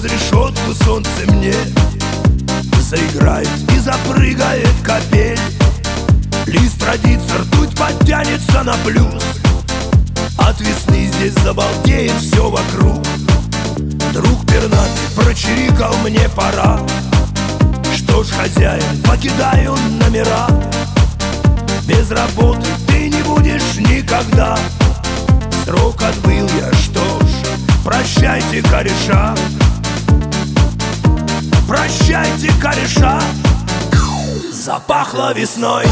Сквозь решетку солнце мне заиграет и запрыгает капель. Лист родится, ртуть подтянется на плюс. От весны здесь забалдеет все вокруг. Друг пернатый прочирикал: мне пора. Что ж, хозяин, покидаю номера. Без работы ты не будешь никогда. Срок отбыл я, что ж, прощайте, кореша. Прощайте, кореша. Запахло весной,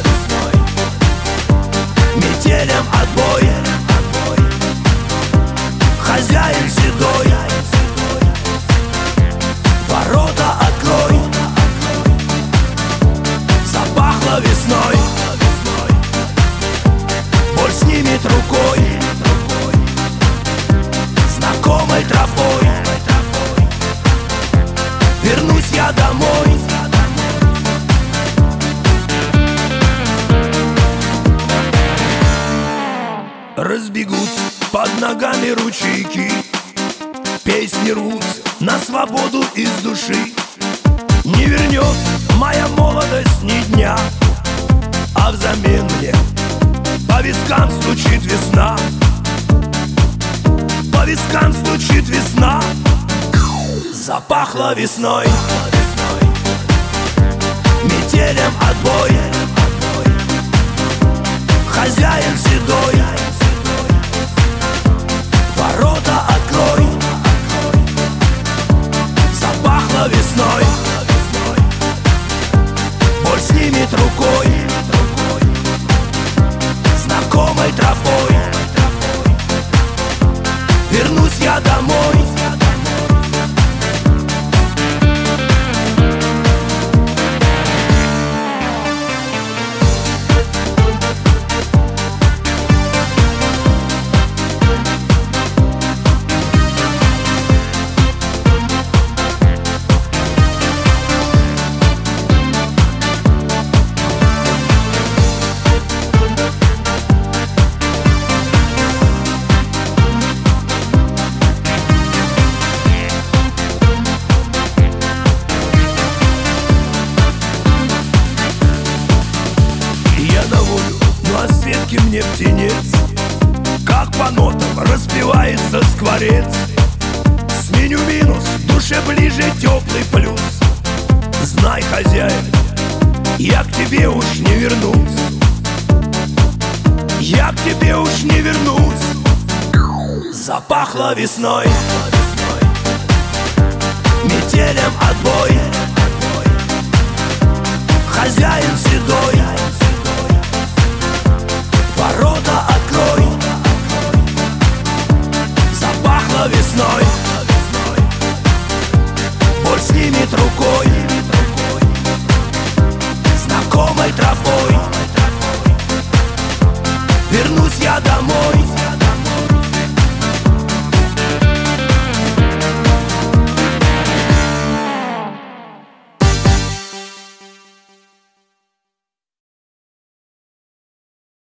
метелем отбой. Хозяин седой, ворота открой. Запахло весной, боль снимет рукой, знакомой тропой. Вернусь я домой. Разбегутся под ногами ручейки, песни рвутся на свободу из души. Не вернется моя молодость ни дня, а взамен мне по вискам стучит весна. По вискам стучит весна. Запахло весной, метелем отбой. Хозяин седой, ворота открой. Запахло весной, боль снимет рукой, знакомой тропой. Вернусь я домой. А Светке мне птенец, как по нотам распевается скворец. Сменю минус, душе ближе теплый плюс. Знай, хозяин, я к тебе уж не вернусь. Я к тебе уж не вернусь. Запахло весной, метелем отбой. Хозяин седой, ворота